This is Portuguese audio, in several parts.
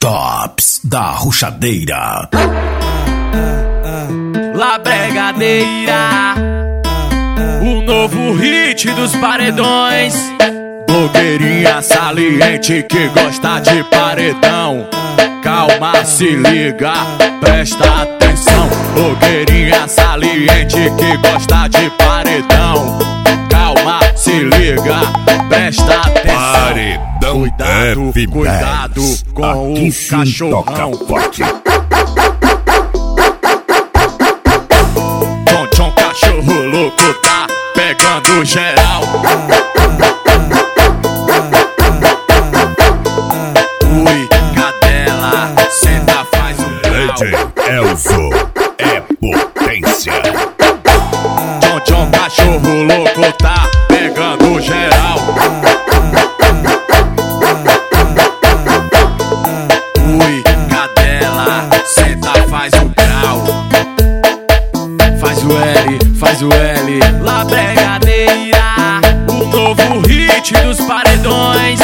Drops da Ruchadeira. La Bregadeira, o novo hit dos paredões. Blogueirinha saliente que gosta de paredão. Calma, se liga, presta atenção. Blogueirinha saliente que gosta de paredão. Calma, se liga, presta atenção. Paredão Cuidado, F10. cuidado com Aqui o sim cachorrão. toca forte. Tchon, cachorro louco tá pegando geral. Ui, cadela, senta, faz um grau. DJ Elzo é potência. Tchon, cachorro louco tá pegando geral. Ui, cadela, senta, faz um grau. Faz o L, La Bregadeira, o novo hit dos paredões.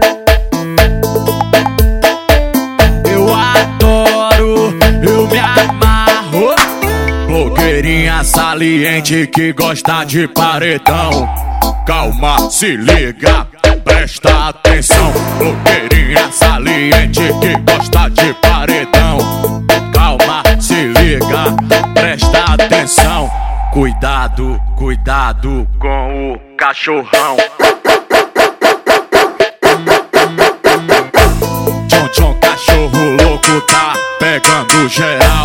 eu adoro, eu me amarro. Blogueirinha saliente que gosta de paredão. Calma, se liga, presta atenção. Blogueirinha saliente que gosta de paredão. Calma, se liga, presta atenção. Cuidado, cuidado com o cachorrão. Tchon, cachorro louco tá pegando geral.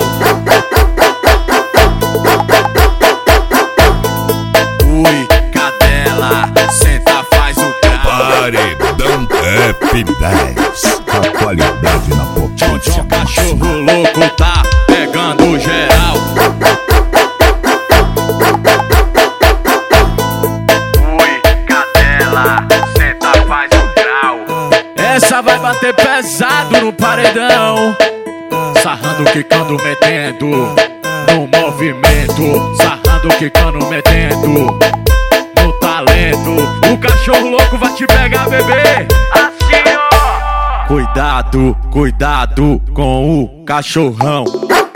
Ui, cadela, senta, faz o grau. Paredão F10. A qualidade na potência. Tchon, cachorro louco tá pegando geral. Ui, cadela, senta, faz o grau. Essa vai bater pesado no paredão. Sarrando, quicando, metendo no movimento. Sarrando, quicando, metendo no talento. O cachorro louco vai te pegar, bebê. Assim, ó. Cuidado, cuidado com o cachorrão.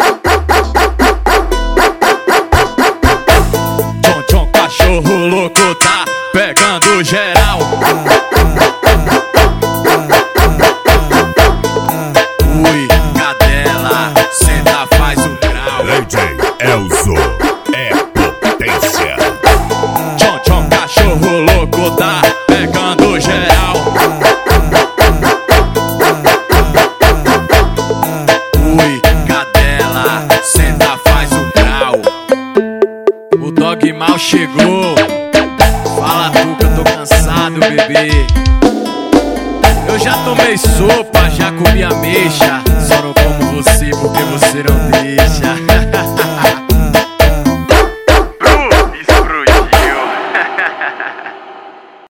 Tchon, cachorro louco tá pegando geral. Ui, cadela, senta, faz o grau. DJ Elzo é potência. Tchon, cachorro louco tá pegando geral. Ui, cadela, senta, faz o grau. O dog mal chegou. Fala tu que eu tô cansado, bebê. Eu já tomei sopa, já comi ameixa. Só não como você porque você não deixa.